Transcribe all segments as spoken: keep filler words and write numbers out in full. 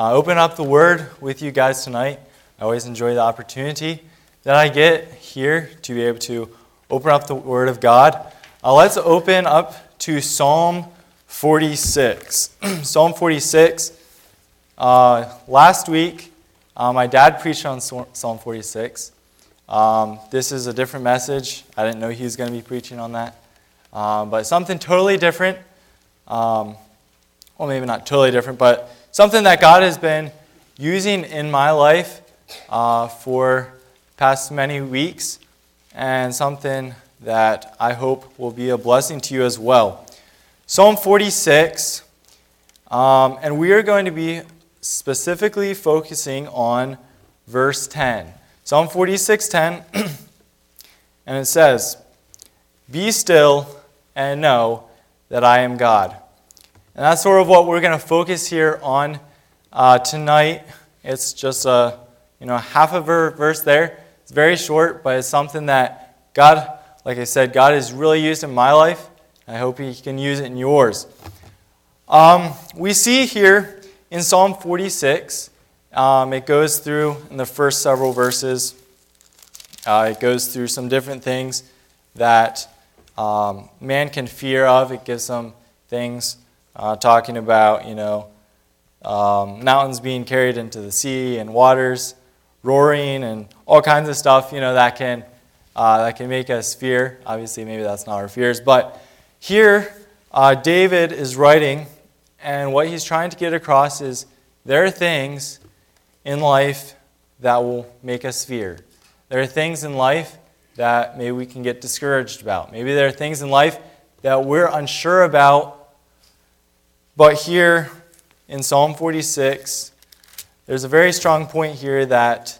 uh, open up the Word with you guys tonight. I always enjoy the opportunity that I get here to be able to open up the Word of God. Uh, let's open up to Psalm forty-six. Psalm forty-six. Uh, last week, uh, my dad preached on Psalm forty-six. Um, this is a different message. I didn't know he was going to be preaching on that. Um, but something totally different. Um, well, maybe not totally different, but something that God has been using in my life uh, for past many weeks, and something that I hope will be a blessing to you as well. Psalm forty-six, um, and we are going to be specifically focusing on verse ten. Psalm forty-six ten, and it says, "Be still and know that I am God." And that's sort of what we're going to focus here on uh, tonight. It's just a you know half of a verse there. It's very short, but it's something that God, like I said, God has really used in my life. I hope He can use it in yours. Um, we see here in Psalm forty-six, um, it goes through in the first several verses. Uh, it goes through some different things that um, man can fear of. It gives some things uh, talking about, you know, um, mountains being carried into the sea and waters roaring and all kinds of stuff, you know, that can uh, that can make us fear. Obviously, maybe that's not our fears, but here uh, David is writing, and what he's trying to get across is there are things in life that will make us fear. There are things in life that maybe we can get discouraged about. Maybe there are things in life that we're unsure about. But here in Psalm forty-six, there's a very strong point here that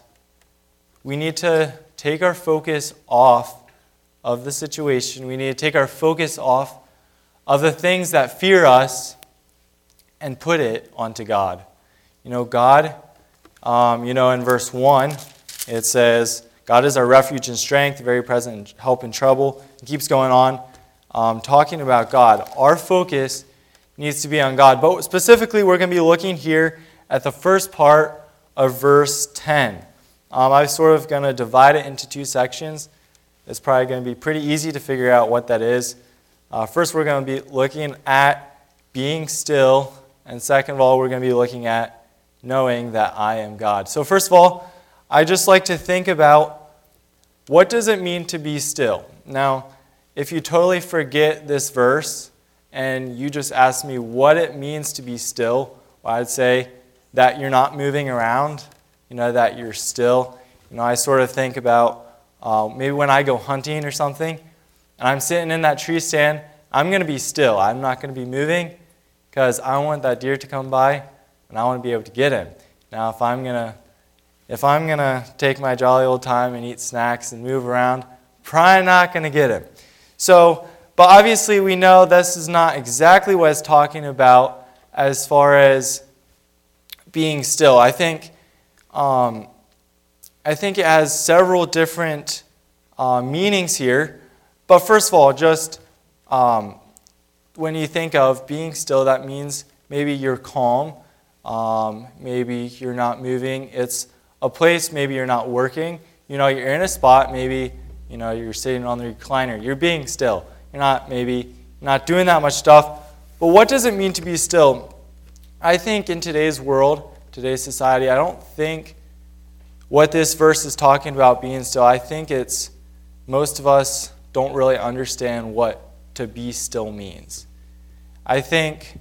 we need to take our focus off of the situation. We need to take our focus off of the things that fear us and put it onto God. You know, God, um, you know, in verse one, it says, "God is our refuge and strength, very present help in trouble." It keeps going on, um, talking about God. Our focus needs to be on God. But specifically, we're going to be looking here at the first part of verse ten. Um, I'm sort of going to divide it into two sections. It's probably going to be pretty easy to figure out what that is. Uh, first, we're going to be looking at being still. And second of all, we're going to be looking at knowing that I am God. So first of all, I just like to think about what does it mean to be still? Now, if you totally forget this verse and you just ask me what it means to be still, well, I'd say that you're not moving around, you know, that you're still. You know, I sort of think about uh, maybe when I go hunting or something, and I'm sitting in that tree stand, I'm going to be still. I'm not going to be moving because I want that deer to come by and I want to be able to get him. Now, if I'm going to If I'm going to take my jolly old time and eat snacks and move around, probably not going to get him. So, but obviously we know this is not exactly what it's talking about as far as being still. I think um, I think it has several different uh, meanings here. But first of all, just um, when you think of being still, that means maybe you're calm, um, maybe you're not moving. It's a place, maybe you're not working. You know, you're in a spot, maybe, you know, you're sitting on the recliner. You're being still. You're not maybe not doing that much stuff. But what does it mean to be still? I think in today's world, today's society, I don't think what this verse is talking about being still. I think it's most of us don't really understand what to be still means. I think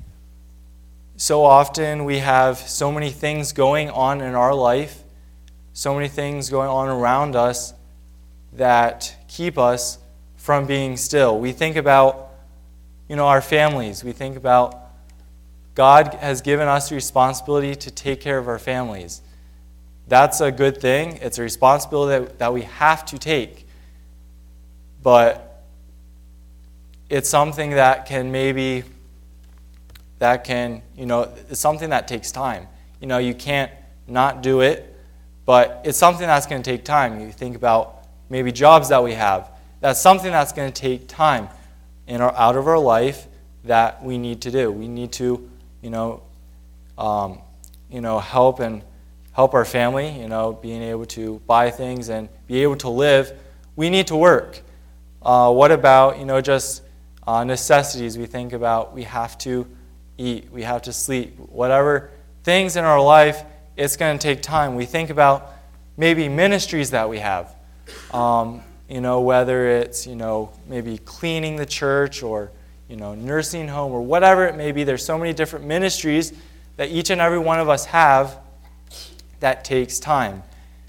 so often we have so many things going on in our life, so many things going on around us that keep us from being still. We think about, you know, our families. We think about God has given us the responsibility to take care of our families. That's a good thing. It's a responsibility that, that we have to take. But it's something that can maybe, that can, you know, it's something that takes time. You know, you can't not do it, but it's something that's going to take time. You think about maybe jobs that we have. That's something that's going to take time in our, out of our life that we need to do. We need to, you know, um, you know, help and help our family, you know, being able to buy things and be able to live, we need to work. Uh, what about, you know, just uh, necessities? We think about we have to eat, we have to sleep, whatever things in our life, it's going to take time. We think about maybe ministries that we have, um, you know, whether it's, you know, maybe cleaning the church or, you know, nursing home or whatever it may be. There's so many different ministries that each and every one of us have that takes time.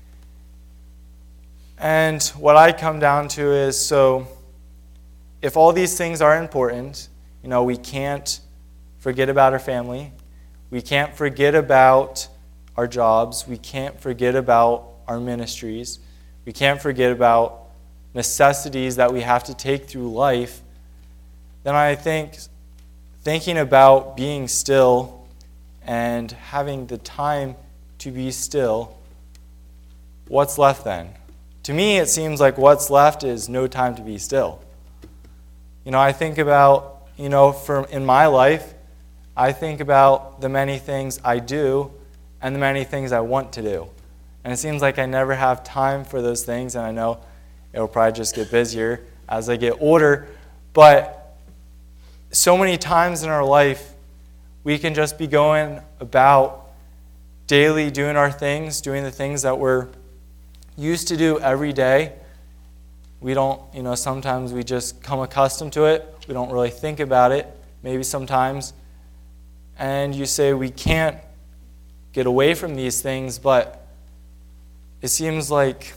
And what I come down to is, so if all these things are important, you know, we can't forget about our family. We can't forget about our jobs. We can't forget about our ministries. We can't forget about necessities that we have to take through life. Then I think thinking about being still and having the time to be still, what's left then? To me, it seems like what's left is no time to be still. You know, I think about, you know, from in my life, I think about the many things I do and the many things I want to do. And it seems like I never have time for those things, and I know it'll probably just get busier as I get older. But so many times in our life, we can just be going about daily doing our things, doing the things that we're used to do every day. We don't, you know, sometimes we just come accustomed to it. We don't really think about it, maybe sometimes. And you say we can't get away from these things, but it seems like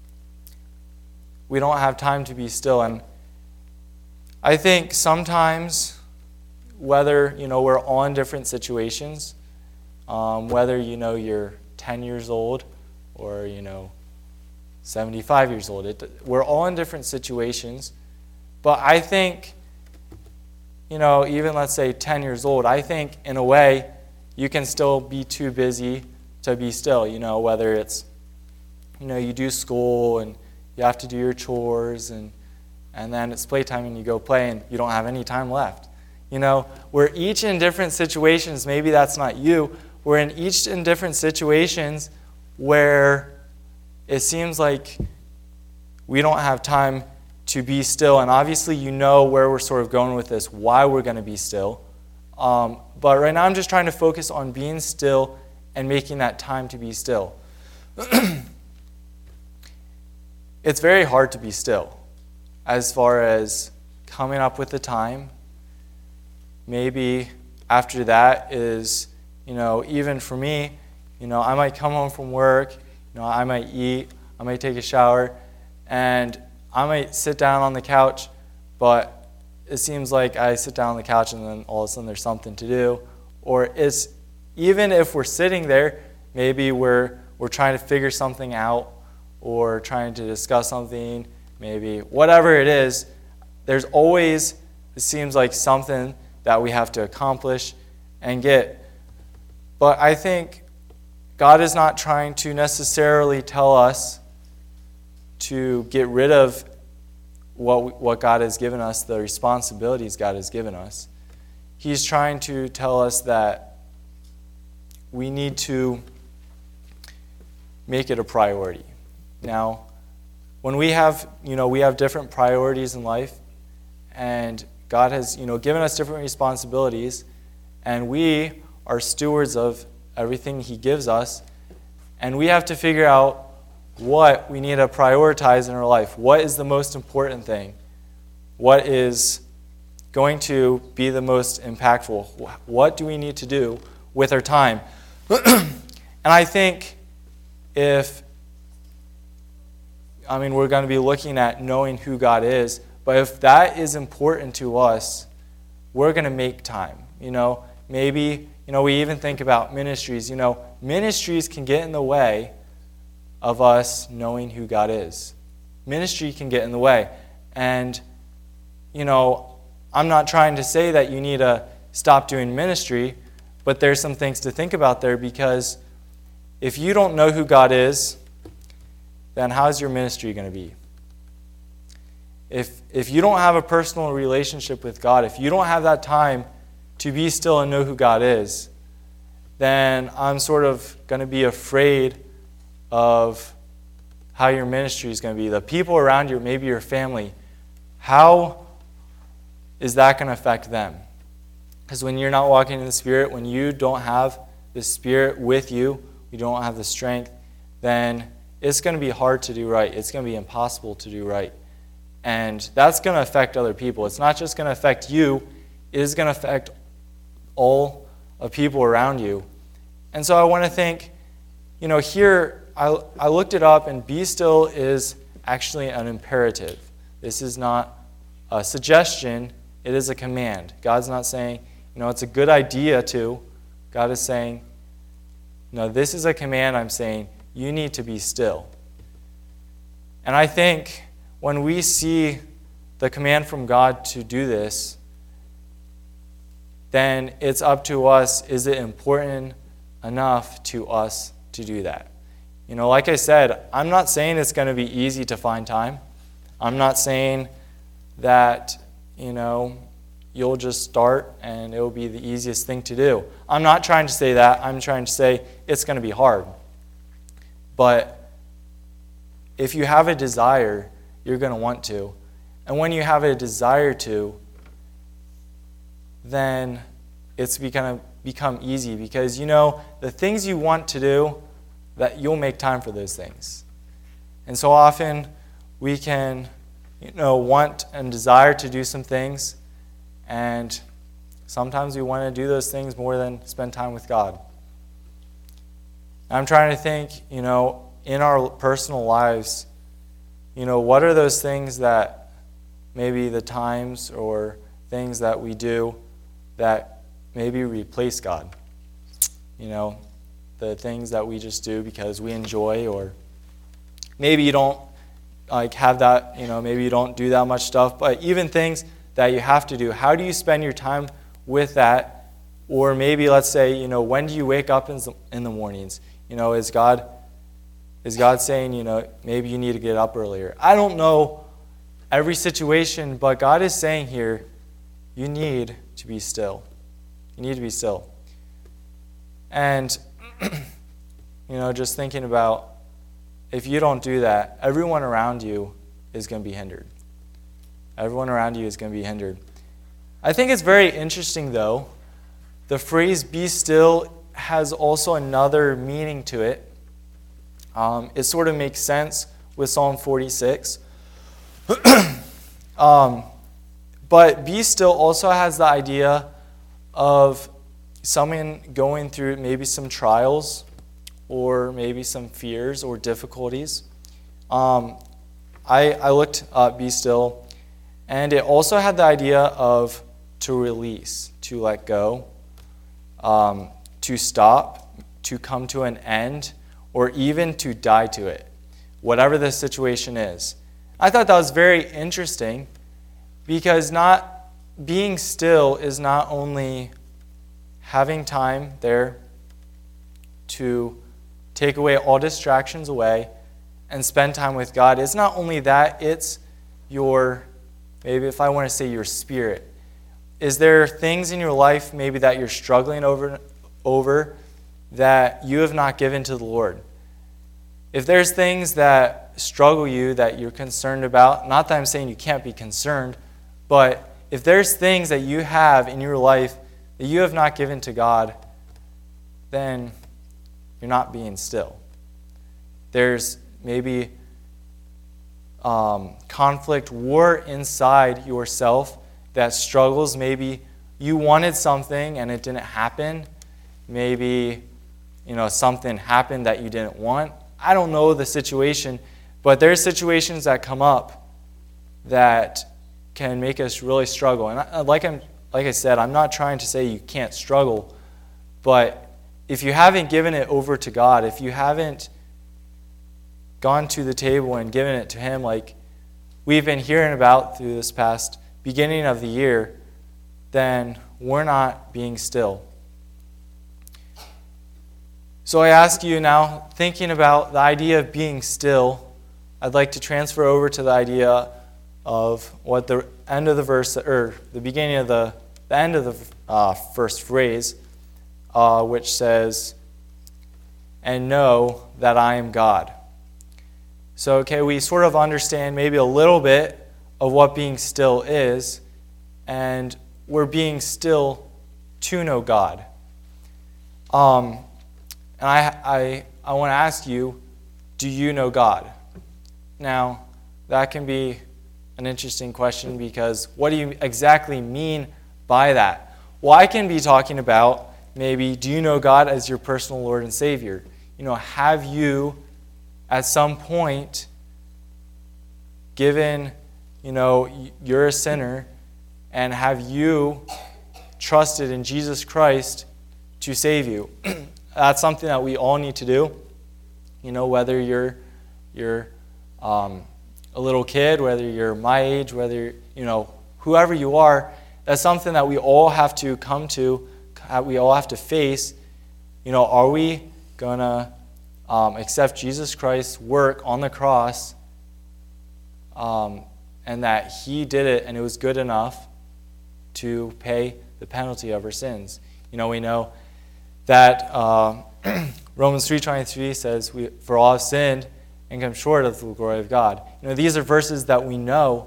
we don't have time to be still. And I think sometimes, whether, you know, we're all in different situations, um, whether, you know, you're ten years old or, you know, seventy-five years old, it, we're all in different situations. But I think, you know, even let's say ten years old, I think in a way you can still be too busy to be still, you know, whether it's, you know, you do school and you have to do your chores and and then it's playtime and you go play and you don't have any time left. You know, we're each in different situations. Maybe that's not you. We're in each in different situations where it seems like we don't have time to be still. And obviously you know where we're sort of going with this, why we're going to be still. Um, but right now I'm just trying to focus on being still and making that time to be still. It's very hard to be still as far as coming up with the time. Maybe after that is, you know, even for me, you know, I might come home from work, you know, I might eat, I might take a shower, and I might sit down on the couch, but it seems like I sit down on the couch and then all of a sudden there's something to do. Or it's, even if we're sitting there, maybe we're we're trying to figure something out or trying to discuss something, maybe whatever it is, there's always, it seems like something that we have to accomplish and get. But I think God is not trying to necessarily tell us to get rid of what what God has given us, the responsibilities God has given us. He's trying to tell us that we need to make it a priority. Now, when we have, you know, we have different priorities in life, and God has, you know, given us different responsibilities, and we are stewards of everything He gives us, and we have to figure out what we need to prioritize in our life. What is the most important thing? What is going to be the most impactful? What do we need to do with our time? And I think if, I mean, we're going to be looking at knowing who God is, but if that is important to us, we're going to make time. You know, maybe, you know, we even think about ministries. You know, ministries can get in the way of us knowing who God is. Ministry can get in the way. And, you know, I'm not trying to say that you need to stop doing ministry, but there's some things to think about there, because if you don't know who God is, then how's your ministry going to be? If if you don't have a personal relationship with God, if you don't have that time to be still and know who God is, then I'm sort of going to be afraid of how your ministry is going to be. The people around you, maybe your family, how is that going to affect them? Because when you're not walking in the Spirit, when you don't have the Spirit with you, you don't have the strength, then it's going to be hard to do right. It's going to be impossible to do right. And that's going to affect other people. It's not just going to affect you, it is going to affect all of people around you. And so I want to think, you know, here I, I looked it up, and be still is actually an imperative. This is not a suggestion, it is a command. God's not saying, you know, it's a good idea to. God is saying, no, this is a command. I'm saying, you need to be still. And I think when we see the command from God to do this, then it's up to us, is it important enough to us to do that? You know, like I said, I'm not saying it's going to be easy to find time. I'm not saying that, you know, you'll just start and it'll be the easiest thing to do. I'm not trying to say that. I'm trying to say it's going to be hard. But if you have a desire, you're going to want to. And when you have a desire to, then it's going to become easy, because you know the things you want to do, that you'll make time for those things. And so often we can, you know, want and desire to do some things, and sometimes we want to do those things more than spend time with God. I'm trying to think, you know, in our personal lives, you know, what are those things that maybe the times or things that we do that maybe replace God? You know, the things that we just do because we enjoy, or maybe you don't like have that, you know, maybe you don't do that much stuff, but even things that you have to do, how do you spend your time with that? Or maybe let's say, you know, when do you wake up in the, in the mornings? You know, is God is God saying, you know, maybe you need to get up earlier? I don't know every situation, but God is saying here, you need to be still. You need to be still. And, you know, just thinking about, if you don't do that, everyone around you is going to be hindered. Everyone around you is going to be hindered. I think it's very interesting, though. The phrase be still has also another meaning to it. Um, it sort of makes sense with Psalm forty-six. um, but be still also has the idea of someone going through maybe some trials or maybe some fears or difficulties. Um, I, I looked up be still, and it also had the idea of to release, to let go, um, to stop, to come to an end, or even to die to it, whatever the situation is. I thought that was very interesting, because not being still is not only having time there to take away all distractions away and spend time with God. It's not only that, it's your, maybe if I want to say your spirit. Is there things in your life maybe that you're struggling over, over that you have not given to the Lord? If there's things that struggle you, that you're concerned about, not that I'm saying you can't be concerned, but if there's things that you have in your life that you have not given to God, then you're not being still. There's maybe um, conflict, war inside yourself that struggles. Maybe you wanted something and it didn't happen. Maybe, you know, something happened that you didn't want. I don't know the situation, but there's situations that come up that can make us really struggle. And I, like I'm, like I said, I'm not trying to say you can't struggle, but if you haven't given it over to God, if you haven't gone to the table and given it to Him, like we've been hearing about through this past beginning of the year, then we're not being still. So I ask you now, thinking about the idea of being still, I'd like to transfer over to the idea of what the end of the verse, or the beginning of the, the end of the uh, first phrase, uh, which says, "And know that I am God." So, okay, we sort of understand maybe a little bit of what being still is, and we're being still to know God. Um, and I, I, I want to ask you, do you know God? Now, that can be an interesting question, because what do you exactly mean by that? Well, I can be talking about maybe, do you know God as your personal Lord and Savior? You know, have you at some point given, you know, you're a sinner, and have you trusted in Jesus Christ to save you? That's something that we all need to do. You know, whether you're you're um, a little kid, whether you're my age, whether, you know, whoever you are, that's something that we all have to come to, we all have to face. You know, are we going to um, accept Jesus Christ's work on the cross, um, and that he did it and it was good enough to pay the penalty of our sins? You know, we know that uh, Romans three twenty-three says, we, "For all have sinned and come short of the glory of God." You know, these are verses that we know,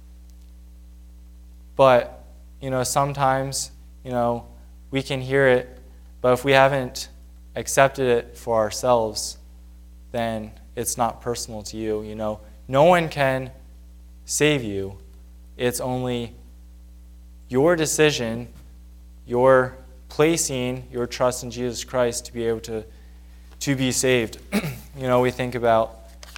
but, you know, sometimes, you know, we can hear it, but if we haven't accepted it for ourselves, then it's not personal to you. You know, no one can save you. It's only your decision, your placing your trust in Jesus Christ to be able to to be saved. You know, we think about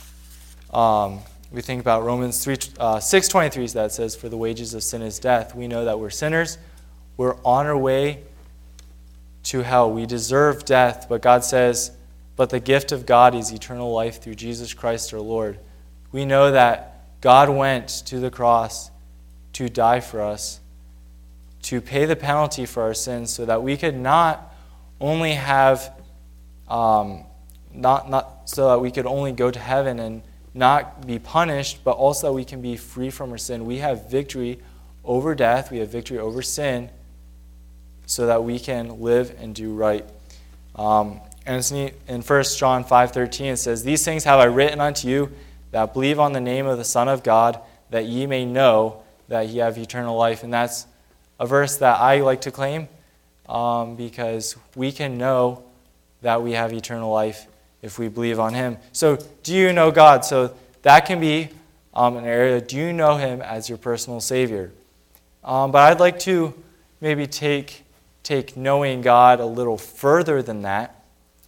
um, we think about Romans three uh, six twenty three that says, "For the wages of sin is death." We know that we're sinners. We're on our way to hell. We deserve death, but God says, "But the gift of God is eternal life through Jesus Christ our Lord." We know that God went to the cross to die for us, to pay the penalty for our sins, so that we could not only have, um, not not so that we could only go to heaven and not be punished, but also that we can be free from our sin. We have victory over death. We have victory over sin, so that we can live and do right. Um, and it's neat. In First John five thirteen, it says, "These things have I written unto you that believe on the name of the Son of God, that ye may know that ye have eternal life." And that's a verse that I like to claim, um, because we can know that we have eternal life if we believe on him. So, do you know God? So that can be um, an area. Do you know him as your personal Savior? Um, but I'd like to maybe take take knowing God a little further than that.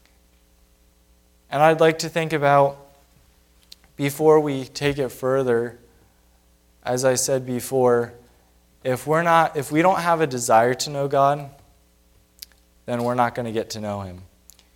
And I'd like to think about, before we take it further, as I said before, if we're not, if we don't have a desire to know God, then we're not going to get to know him,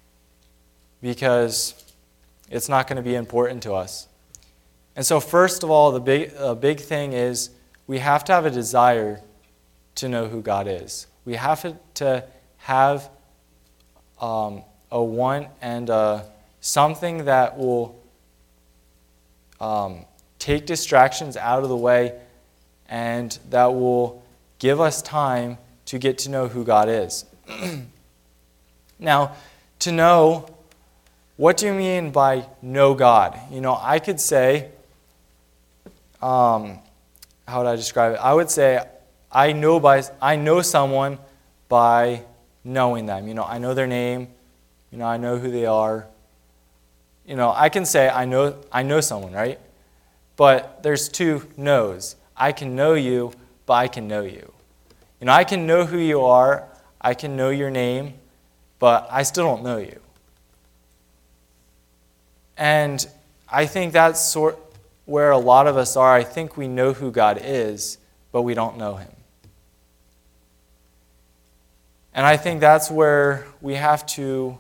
because it's not going to be important to us. And so, first of all, the big, a big thing is we have to have a desire to know who God is. We have to have um, a want and a, something that will um, take distractions out of the way, and that will give us time to get to know who God is. Now, to know, what do you mean by know God? You know, I could say, um, how would I describe it? I would say, I know by I know someone by knowing them. You know, I know their name. You know, I know who they are. You know, I can say I know I know someone, right? But there's two knows. I can know you, but I can know you. You know, I can know who you are. I can know your name, but I still don't know you. And I think that's sort where a lot of us are. I think we know who God is, but we don't know him. And I think that's where we have to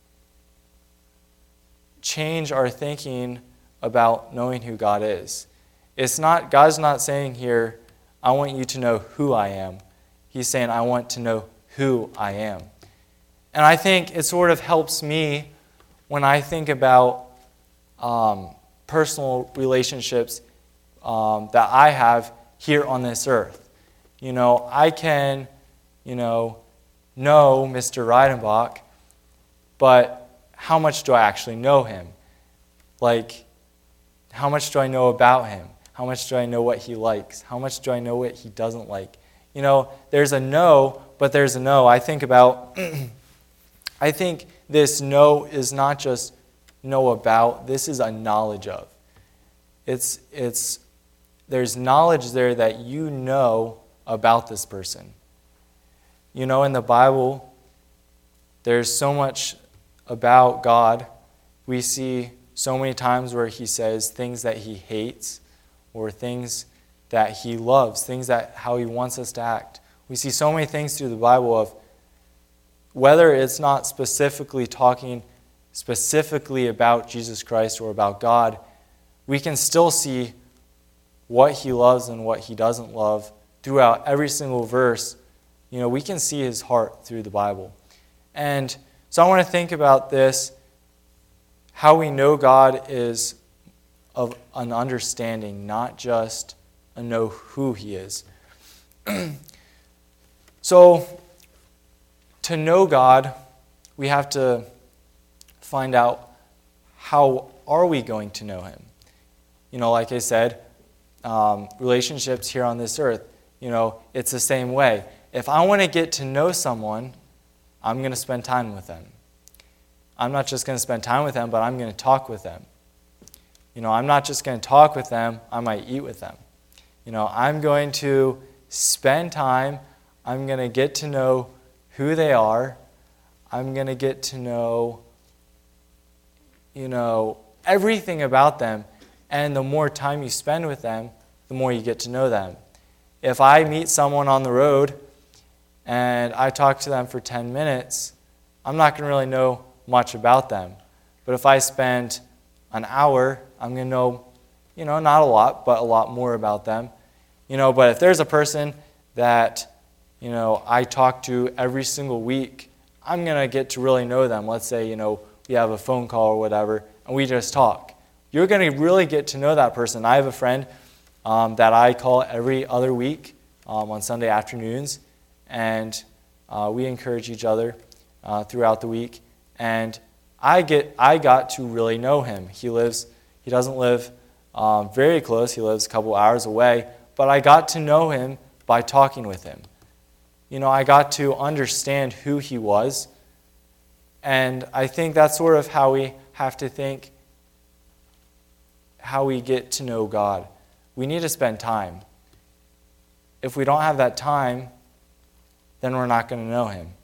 change our thinking about knowing who God is. It's not, God's not saying here, I want you to know who I am. He's saying, I want to know who I am. And I think it sort of helps me when I think about um, personal relationships um, that I have here on this earth. You know, I can, you know, know Mister Reidenbach, but how much do I actually know him? Like, how much do I know about him? How much do I know what he likes? How much do I know what he doesn't like? You know, there's a know, but there's a know. I think about, I think this know is not just know about, this is a knowledge of. It's, it's, there's knowledge there that you know about this person. You know, in the Bible, there's so much about God. We see so many times where he says things that he hates or things that he loves, things that how he wants us to act. We see so many things through the Bible of whether it's not specifically talking specifically about Jesus Christ or about God, we can still see what he loves and what he doesn't love throughout every single verse. You know, we can see his heart through the Bible. And so I want to think about this. How we know God is of an understanding, not just a know who he is. So, to know God, we have to find out how are we going to know him. You know, like I said, um, relationships here on this earth, you know, it's the same way. If I want to get to know someone, I'm going to spend time with them. I'm not just going to spend time with them, but I'm going to talk with them. You know, I'm not just going to talk with them, I might eat with them. You know, I'm going to spend time, I'm going to get to know who they are. I'm going to get to know, you know, everything about them. And the more time you spend with them, the more you get to know them. If I meet someone on the road and I talk to them for ten minutes, I'm not going to really know much about them. But if I spend an hour, I'm going to know, you know, not a lot, but a lot more about them. You know, but if there's a person that, you know, I talk to every single week, I'm going to get to really know them. Let's say, you know, we have a phone call or whatever, and we just talk. You're going to really get to know that person. I have a friend um, that I call every other week um, on Sunday afternoons, and uh, we encourage each other uh, throughout the week. And I get, I got to really know him. He lives, he doesn't live um, very close. He lives a couple hours away, but I got to know him by talking with him. You know, I got to understand who he was, and I think that's sort of how we have to think, how we get to know God. We need to spend time. If we don't have that time, then we're not going to know him.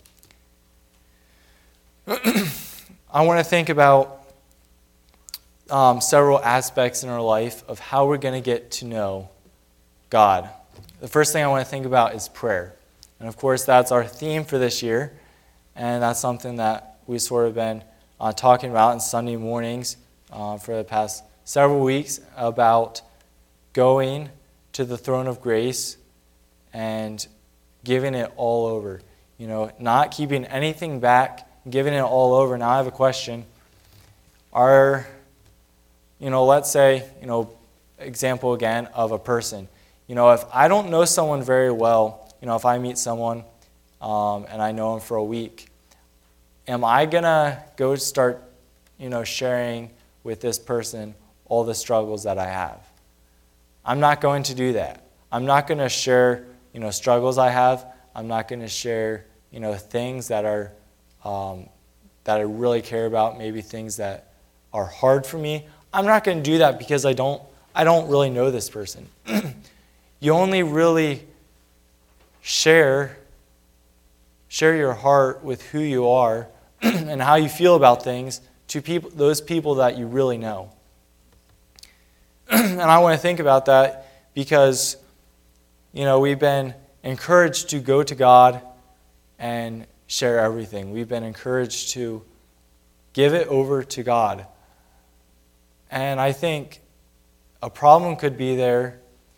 I want to think about um, several aspects in our life of how we're going to get to know God. The first thing I want to think about is prayer. And of course, that's our theme for this year. And that's something that we've sort of been uh, talking about in Sunday mornings uh, for the past several weeks, about going to the throne of grace and giving it all over. You know, not keeping anything back, giving it all over. Now I have a question. Are, you know, let's say, you know, example again of a person. You know, if I don't know someone very well, you know, if I meet someone um, and I know them for a week, am I going to go start, you know, sharing with this person all the struggles that I have? I'm not going to do that. I'm not going to share, you know, struggles I have. I'm not going to share, you know, things that are um, that I really care about, maybe things that are hard for me. I'm not going to do that because I don't I don't really know this person. You only really share share your heart with who you are and how you feel about things to people, those people that you really know. And I want to think about that because, you know, we've been encouraged to go to God and share everything. We've been encouraged to give it over to God. And I think a problem could be there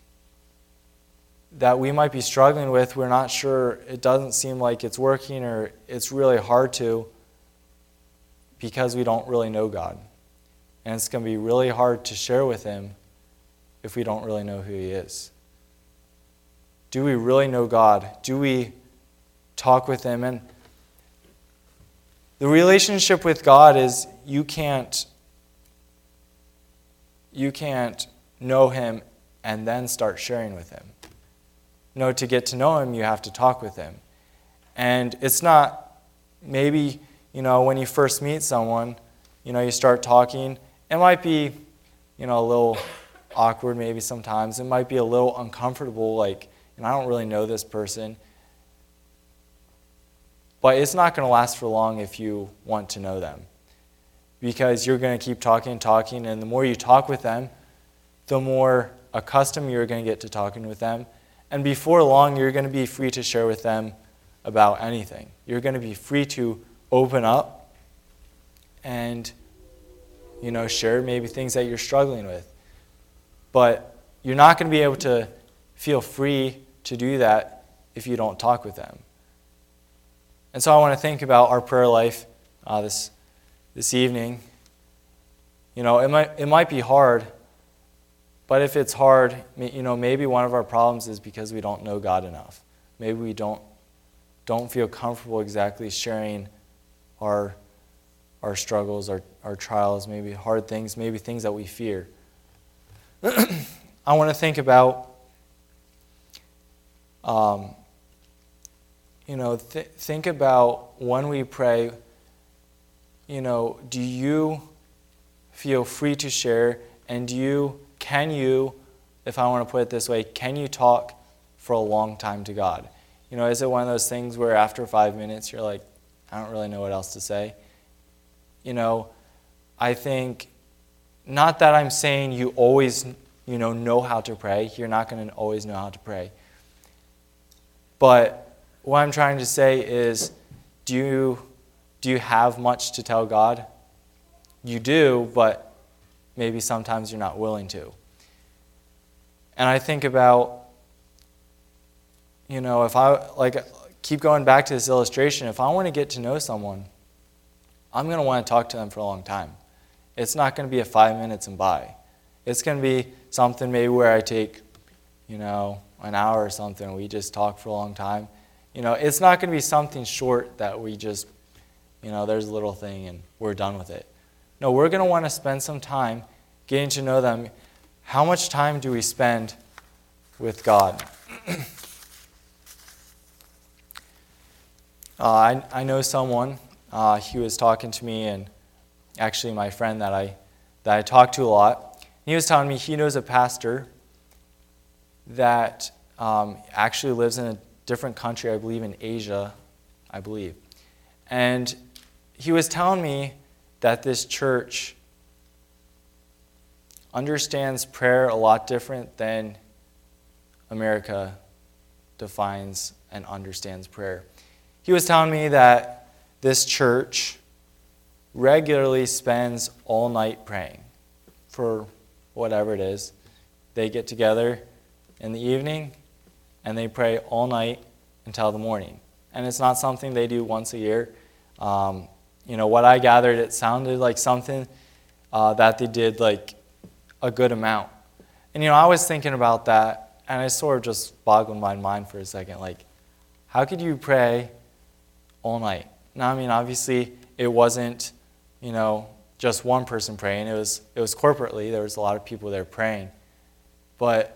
that we might be struggling with. We're not sure, it doesn't seem like it's working, or it's really hard to, because we don't really know God. And it's going to be really hard to share with him if we don't really know who he is. Do we really know God? Do we talk with him? And The relationship with God is you can't you can't know him and then start sharing with him. No, to get to know him, you have to talk with him. And it's not maybe, you know, when you first meet someone, you know, you start talking, it might be, you know, a little awkward maybe sometimes. It might be a little uncomfortable, like, and I don't really know this person. But it's not going to last for long if you want to know them. Because you're going to keep talking and talking, and the more you talk with them, the more accustomed you're going to get to talking with them. And before long, you're going to be free to share with them about anything. You're going to be free to open up and, you know, share maybe things that you're struggling with. But you're not going to be able to feel free to do that if you don't talk with them. And so I want to think about our prayer life uh, this this evening. You know, it might it might be hard, but if it's hard, you know, maybe one of our problems is because we don't know God enough. Maybe we don't don't feel comfortable exactly sharing our our struggles, our, our trials, maybe hard things, maybe things that we fear. I want to think about um, you know, th- think about when we pray, you know, do you feel free to share, and do you, can you, if I want to put it this way, can you talk for a long time to God? You know, is it one of those things where after five minutes you're like, I don't really know what else to say? You know, I think, not that I'm saying you always, you know, know how to pray. You're not going to always know how to pray. But what I'm trying to say is, do you, do you have much to tell God? You do, but maybe sometimes you're not willing to. And I think about, you know, if I, like, keep going back to this illustration, if I want to get to know someone, I'm going to want to talk to them for a long time. It's not going to be a five minutes and bye. It's going to be something maybe where I take, you know, an hour or something, and we just talk for a long time. You know, it's not going to be something short that we just, you know, there's a little thing and we're done with it. No, we're going to want to spend some time getting to know them. How much time do we spend with God? uh, I, I know someone, uh, he was talking to me, and actually my friend that I, that I talk to a lot, he was telling me he knows a pastor that um, actually lives in a different country, I believe in Asia, I believe. And he was telling me that this church understands prayer a lot different than America defines and understands prayer. He was telling me that this church regularly spends all night praying for whatever it is. They get together in the evening and they pray all night until the morning. And it's not something they do once a year. Um, you know, what I gathered, it sounded like something uh, that they did like a good amount. And, you know, I was thinking about that, and I sort of just boggled my mind for a second. Like, how could you pray all night? Now, I mean, obviously, it wasn't, you know, just one person praying. It was, it was corporately. There was a lot of people there praying. But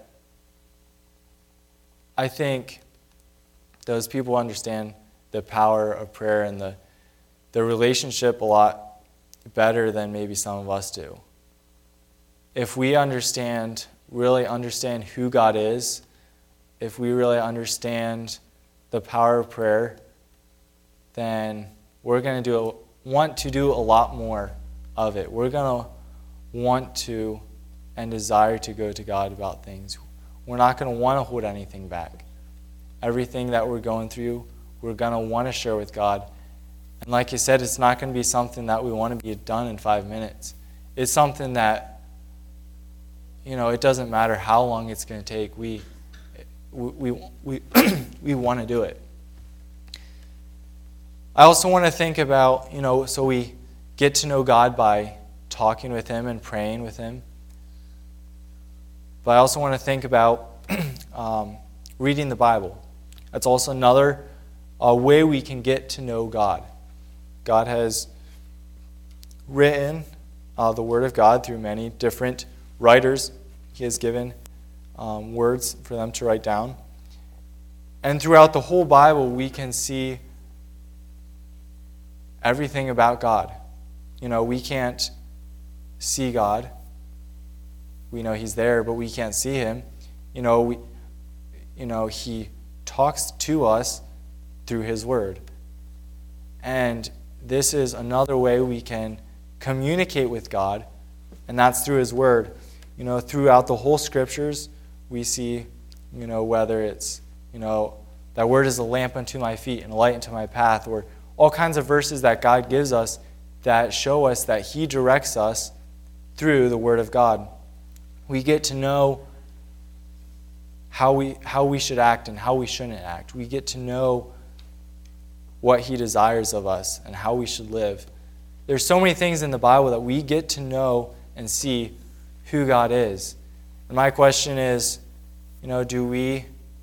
I think those people understand the power of prayer and the, the relationship a lot better than maybe some of us do. If we understand, really understand who God is, if we really understand the power of prayer, then we're going to do want to do a lot more of it. We're going to want to and desire to go to God about things. We're not going to want to hold anything back. Everything that we're going through, we're going to want to share with God. And like you said, it's not going to be something that we want to be done in five minutes. It's something that, you know, it doesn't matter how long it's going to take. We, we, we, we, we want to do it. I also want to think about, you know, so we get to know God by talking with Him and praying with Him. But I also want to think about um, reading the Bible. That's also another uh, way we can get to know God. God has written uh, the Word of God through many different writers. He has given um, words for them to write down. And throughout the whole Bible, we can see everything about God. You know, we can't see God. We know He's there, but we can't see Him. You know, we, you know, He talks to us through His Word. And this is another way we can communicate with God, and that's through His Word. You know, throughout the whole Scriptures, we see, you know, whether it's, you know, that Word is a lamp unto my feet and a light unto my path, or all kinds of verses that God gives us that show us that He directs us through the Word of God. We get to know how we how we should act and how we shouldn't act. We get to know what He desires of us and how we should live. There's so many things in the Bible that we get to know and see who God is. And my question is, you know, do we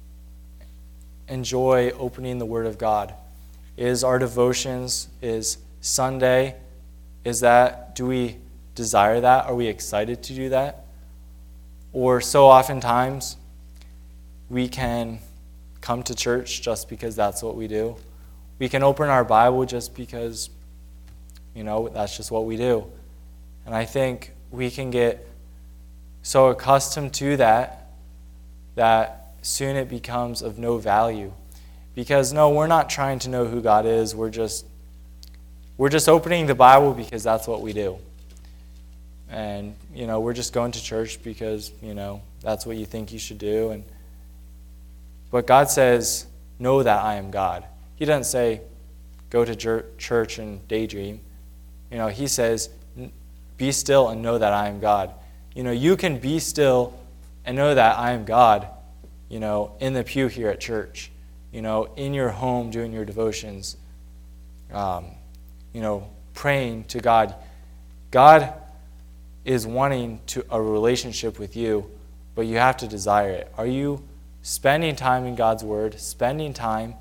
enjoy opening the Word of God? Is our devotions, is Sunday, is that, do we desire that? Are we excited to do that? Or so oftentimes we can come to church just because that's what we do. We can open our Bible just because, you know, that's just what we do. And I think we can get so accustomed to that that soon it becomes of no value. Because no, we're not trying to know who God is. We're just we're just opening the Bible because that's what we do. And, you know, we're just going to church because, you know, that's what you think you should do. And but God says, know that I am God. He doesn't say, go to church and daydream. You know, He says, be still and know that I am God. You know, you can be still and know that I am God, you know, in the pew here at church, you know, in your home doing your devotions, um, you know, praying to God. God is wanting to a relationship with you, but you have to desire it. Are you spending time in God's Word, spending time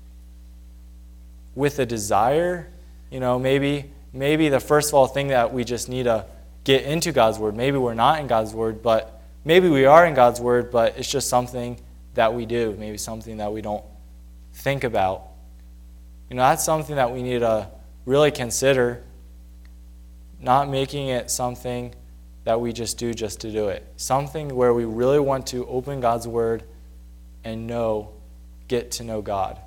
with a desire? You know, maybe maybe the first of all thing that we just need to get into God's Word. Maybe we're not in God's Word, but maybe we are in God's Word, but it's just something that we do, maybe something that we don't think about. You know, that's something that we need to really consider, not making it something that we just do just to do it. Something where we really want to open God's Word and know, get to know God.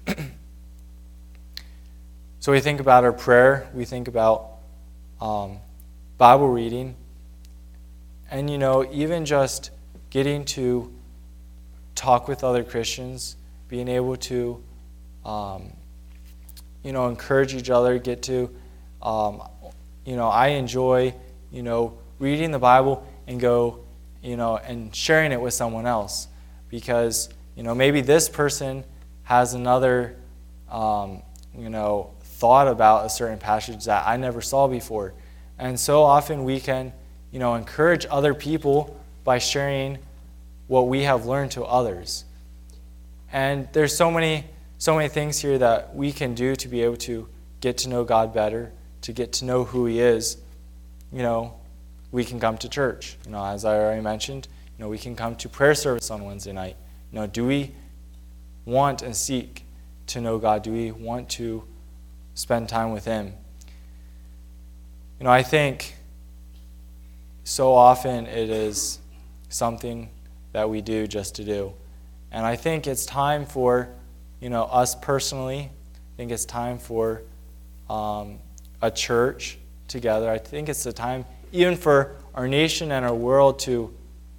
So we think about our prayer, we think about um, Bible reading, and, you know, even just getting to talk with other Christians, being able to, um, you know, encourage each other, get to, um, you know, I enjoy, you know, reading the Bible and go, you know, and sharing it with someone else, because, you know, maybe this person has another, um, you know, thought about a certain passage that I never saw before. And so often we can, you know, encourage other people by sharing what we have learned to others. And there's so many, so many things here that we can do to be able to get to know God better, to get to know who He is. You know, we can come to church. You know, as I already mentioned, you know, we can come to prayer service on Wednesday night. You know, do we want and seek to know God? Do we want to spend time with Him? You know, I think so often it is something that we do just to do. And I think it's time for, you know, us personally, I think it's time for um, a church together. I think it's the time even for our nation and our world to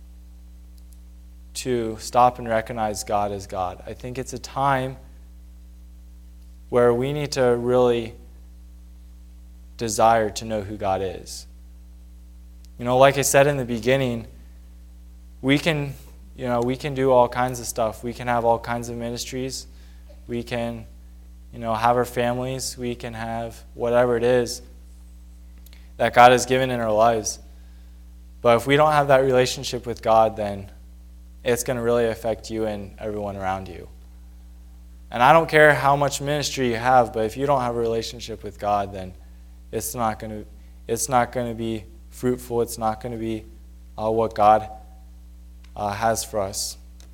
to stop and recognize God as God. I think it's a time where we need to really desire to know who God is. You know, like I said in the beginning, we can, you know, we can do all kinds of stuff. We can have all kinds of ministries. We can, you know, have our families. We can have whatever it is that God has given in our lives. But if we don't have that relationship with God, then it's going to really affect you and everyone around you. And I don't care how much ministry you have, but if you don't have a relationship with God, then it's not going to it's not going to be fruitful. It's not going to be uh, what God uh, has for us.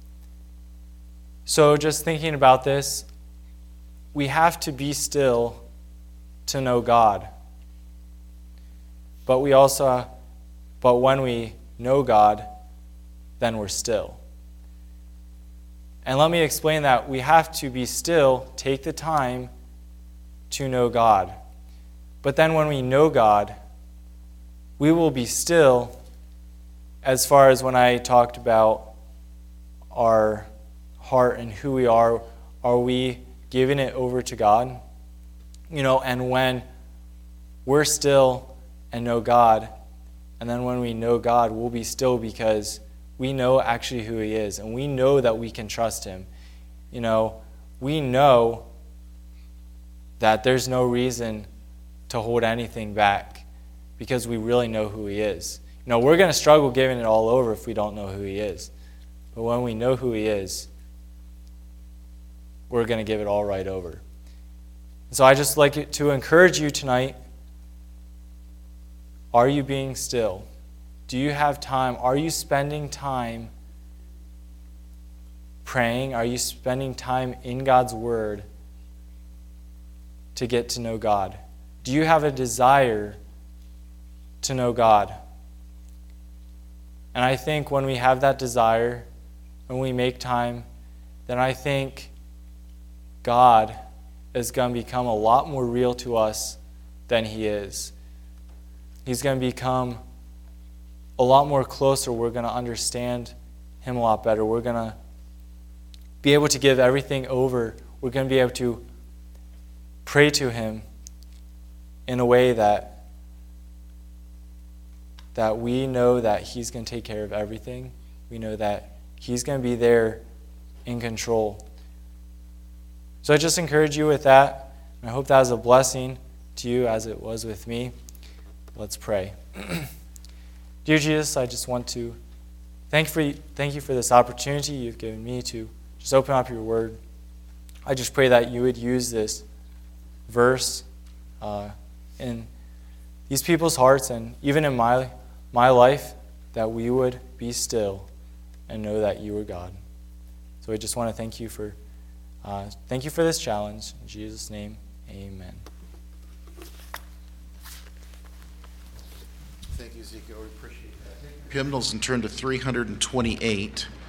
So just thinking about this, we have to be still to know God. But we also, but when we know God, then we're still. And let me explain that. We have to be still, take the time to know God. But then when we know God, we will be still, as far as when I talked about our heart and who we are. Are we giving it over to God? You know, and when we're still and know God, and then when we know God, we'll be still because we know actually who He is, and we know that we can trust Him. You know, we know that there's no reason to hold anything back because we really know who He is. You know, we're going to struggle giving it all over if we don't know who He is. But when we know who He is, we're going to give it all right over. So I just like to encourage you tonight. Are you being still? Do you have time? Are you spending time praying? Are you spending time in God's Word to get to know God? Do you have a desire to know God? And I think when we have that desire, when we make time, then I think God is going to become a lot more real to us than He is. He's going to become a lot more closer. We're going to understand Him a lot better. We're going to be able to give everything over. We're going to be able to pray to Him in a way that that we know that He's going to take care of everything. We know that He's going to be there in control. So I just encourage you with that. I hope that was a blessing to you as it was with me. Let's pray. Dear Jesus, I just want to thank for you, thank you for this opportunity you've given me to just open up your word. I just pray that you would use this verse uh, in these people's hearts and even in my my life, that we would be still and know that you are God. So I just want to thank you for uh, thank you for this challenge. In Jesus' name, amen. Thank you, Ezekiel. We appreciate that. Hymnals and turn to three hundred twenty-eight.